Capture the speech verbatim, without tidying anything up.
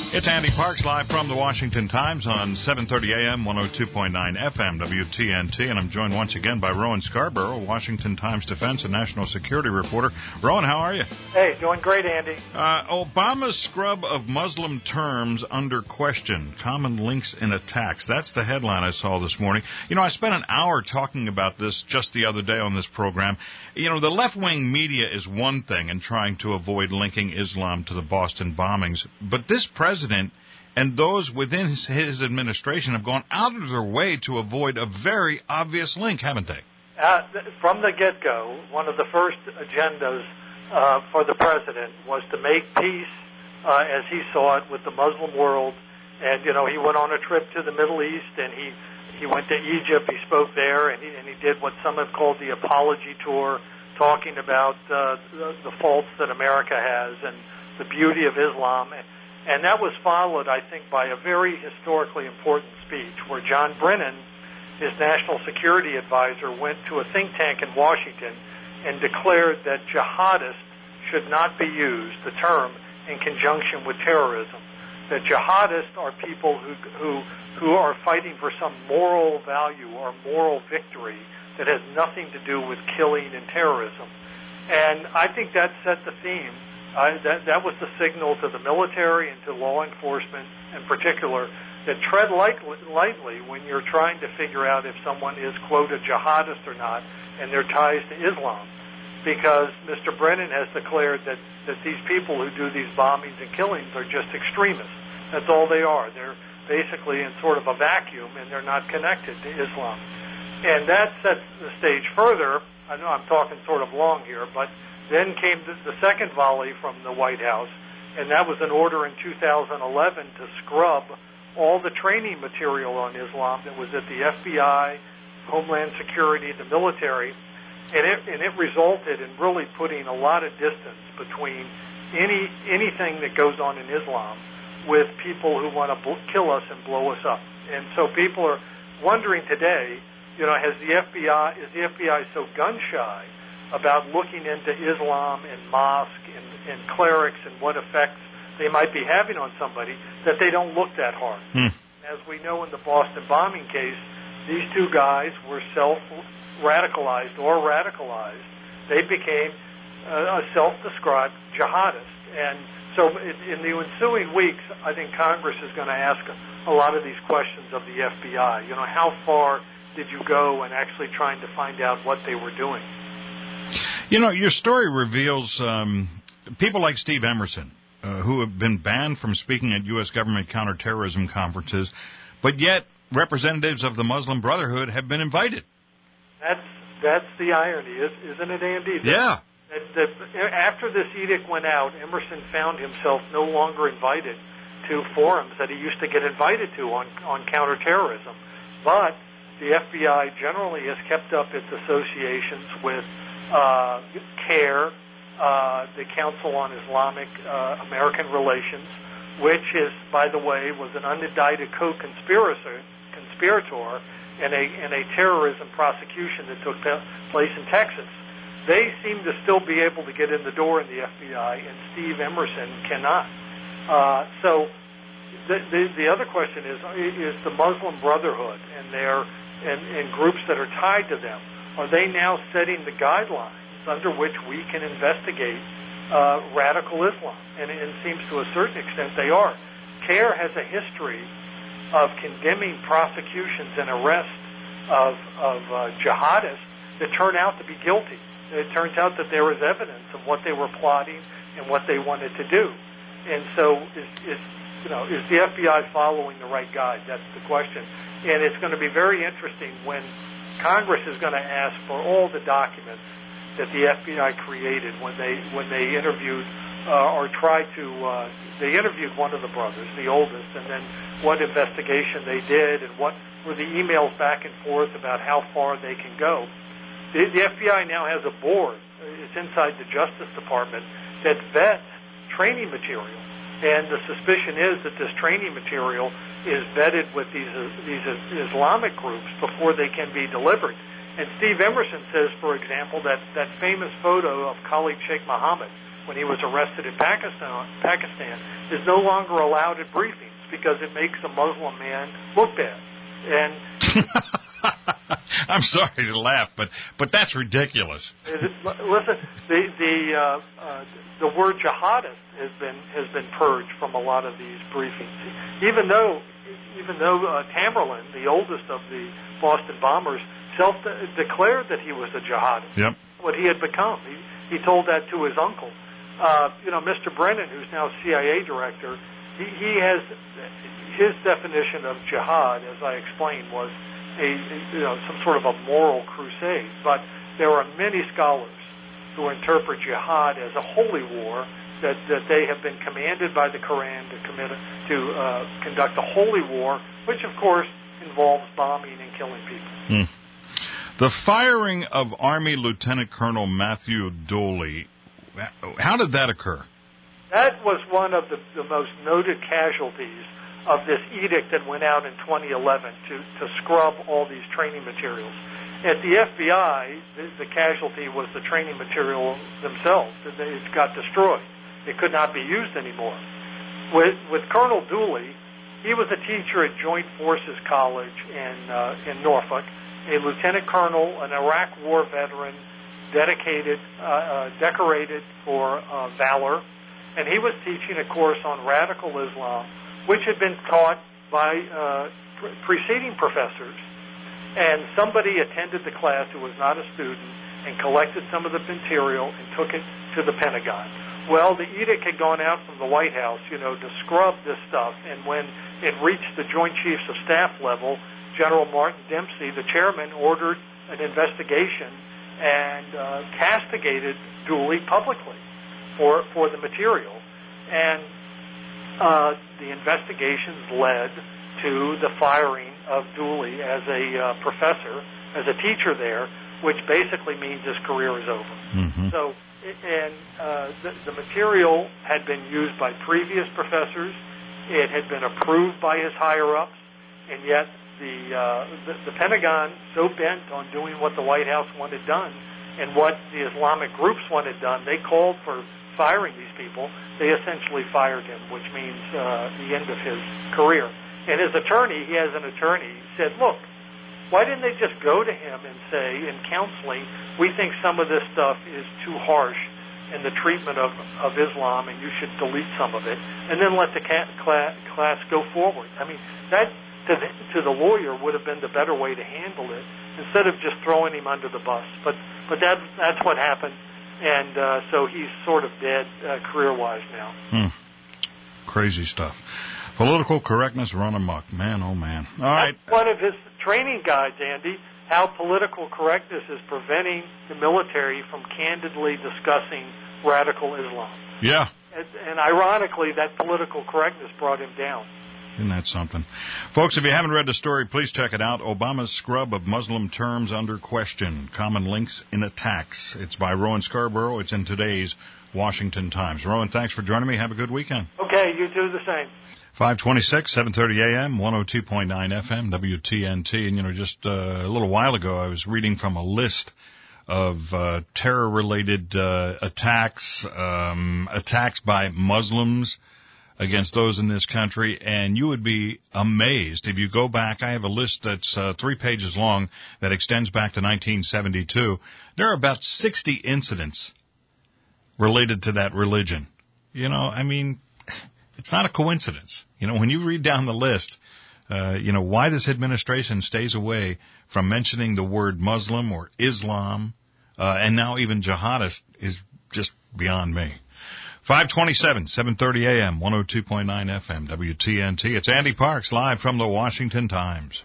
It's Andy Parks live from the Washington Times on seven thirty A M, one oh two point nine F M, W T N T, and I'm joined once again by Rowan Scarborough, Washington Times defense and national security reporter. Rowan, how are you? Hey, doing great, Andy. Uh, Obama's scrub of Muslim terms under question. Common links in attacks. That's the headline I saw this morning. You know, I spent an hour talking about this just the other day on this program. You know, the left-wing media is one thing in trying to avoid linking Islam to the Boston bombings, but this president and those within his, his administration have gone out of their way to avoid a very obvious link, haven't they? Uh, from the get-go, one of the first agendas uh, for the president was to make peace, uh, as he saw it, with the Muslim world. And, you know, he went on a trip to the Middle East, and he, he went to Egypt. He spoke there, and he, and he did what some have called the apology tour, talking about uh, the, the faults that America has and the beauty of Islam. And that was followed, I think, by a very historically important speech where John Brennan, his national security advisor, went to a think tank in Washington and declared that jihadists should not be used, the term, in conjunction with terrorism. That jihadists are people who, who, who are fighting for some moral value or moral victory that has nothing to do with killing and terrorism. And I think that set the theme. Uh, that, that was the signal to the military and to law enforcement in particular that tread lightly, lightly when you're trying to figure out if someone is, quote, a jihadist or not, and their ties to Islam. Because Mister Brennan has declared that, that these people who do these bombings and killings are just extremists. That's all they are. They're basically in sort of a vacuum, and they're not connected to Islam. And that sets the stage further. I know I'm talking sort of long here, but then came the second volley from the White House, and that was an order in two thousand eleven to scrub all the training material on Islam that was at the F B I, Homeland Security, the military, and it, and it resulted in really putting a lot of distance between any anything that goes on in Islam with people who want to bl- kill us and blow us up. And so people are wondering today, you know, has the F B I, is the F B I so gun-shy about looking into Islam and mosque and, and clerics and what effects they might be having on somebody that they don't look that hard. Hmm. As we know in the Boston bombing case, these two guys were self-radicalized or radicalized. They became uh, a self-described jihadist. And so in the ensuing weeks, I think Congress is going to ask a lot of these questions of the F B I. You know, how far did you go in actually trying to find out what they were doing? You know, your story reveals um, people like Steve Emerson, uh, who have been banned from speaking at U S government counterterrorism conferences, but yet representatives of the Muslim Brotherhood have been invited. That's that's the irony, isn't it, Andy? That, yeah. That, that after this edict went out, Emerson found himself no longer invited to forums that he used to get invited to on, on counterterrorism. But the F B I generally has kept up its associations with Uh, CARE, uh, the Council on Islamic uh, American Relations, which is, by the way, was an unindicted co-conspirator conspirator in a in a terrorism prosecution that took place in Texas. They seem to still be able to get in the door in the F B I, and Steve Emerson cannot. Uh, so the, the the other question is: is the Muslim Brotherhood and their and, and groups that are tied to them, are they now setting the guidelines under which we can investigate uh, radical Islam? And it seems to a certain extent they are. CARE has a history of condemning prosecutions and arrests of, of uh, jihadists that turn out to be guilty. It turns out that there was evidence of what they were plotting and what they wanted to do. And so is, is, you know, is the F B I following the right guide? That's the question. And it's going to be very interesting when Congress is going to ask for all the documents that the F B I created when they when they interviewed uh, or tried to uh, they interviewed one of the brothers, the oldest, and then what investigation they did and what were the emails back and forth about how far they can go. The, the F B I now has a board. It's inside the Justice Department that vets training material. And the suspicion is that this training material is vetted with these uh, these uh, Islamic groups before they can be delivered. And Steve Emerson says, for example, that, that famous photo of Khalid Sheikh Mohammed when he was arrested in Pakistan, Pakistan is no longer allowed at briefings because it makes a Muslim man look bad. And I'm sorry to laugh, but but that's ridiculous. Listen, the the uh, uh, the word jihadist has been has been purged from a lot of these briefings. Even though even though uh, Tamerlan, the oldest of the Boston bombers, self declared that he was a jihadist. Yep. What he had become. He he told that to his uncle. Uh, you know, Mister Brennan, who's now C I A director, he, he has his definition of jihad, as I explained, was a, you know, some sort of a moral crusade. But there are many scholars who interpret jihad as a holy war, that, that they have been commanded by the Quran to commit to uh, conduct a holy war, which of course involves bombing and killing people. Hmm. The firing of Army Lieutenant Colonel Matthew Dooley, how did that occur? That was one of the, the most noted casualties of this edict that went out in twenty eleven to, to scrub all these training materials. At the F B I, the, the casualty was the training material themselves. It got destroyed. It could not be used anymore. With, with Colonel Dooley, he was a teacher at Joint Forces College in, uh, in Norfolk, a lieutenant colonel, an Iraq War veteran, dedicated, uh, uh, decorated for uh, valor, and he was teaching a course on radical Islam, which had been taught by uh, pre- preceding professors. And somebody attended the class who was not a student and collected some of the material and took it to the Pentagon. Well, the edict had gone out from the White House, you know, to scrub this stuff, and when it reached the Joint Chiefs of Staff level, General Martin Dempsey, the chairman, ordered an investigation and uh, castigated Dooley publicly for for the material. And uh, the investigations led to the firing of Dooley as a uh, professor, as a teacher there, which basically means his career is over. Mm-hmm. So, and uh, the, the material had been used by previous professors. It had been approved by his higher-ups, and yet the, uh, the the Pentagon, so bent on doing what the White House wanted done and what the Islamic groups wanted done, they called for firing these people. They essentially fired him, which means uh, the end of his career. And his attorney, he has an attorney, said, look, why didn't they just go to him and say, in counseling, we think some of this stuff is too harsh in the treatment of, of Islam, and you should delete some of it, and then let the ca- class, class go forward. I mean, that, to the, to the lawyer, would have been the better way to handle it, instead of just throwing him under the bus. But but that that's what happened, and uh, so he's sort of dead uh, career-wise now. Hmm. Crazy stuff. Political correctness run amok. Man, oh, man. All right. That's one of his training guides, Andy, how political correctness is preventing the military from candidly discussing radical Islam. Yeah. And, and ironically, that political correctness brought him down. Isn't that something? Folks, if you haven't read the story, please check it out. Obama's Scrub of Muslim Terms Under Question. Common Links in Attacks. It's by Rowan Scarborough. It's in today's Washington Times. Rowan, thanks for joining me. Have a good weekend. Okay, you do the same. five twenty-six, seven thirty a.m., one oh two point nine F M, W T N T. And, you know, just uh, a little while ago, I was reading from a list of uh, terror-related uh, attacks, um, attacks by Muslims against those in this country, and you would be amazed if you go back. I have a list that's uh, three pages long that extends back to nineteen seventy-two. There are about sixty incidents related to that religion. You know, I mean, it's not a coincidence. You know, when you read down the list, uh, you know, why this administration stays away from mentioning the word Muslim or Islam, uh, and now even jihadist is just beyond me. five twenty-seven, seven thirty a.m., one oh two point nine F M, W T N T. It's Andy Parks, live from the Washington Times.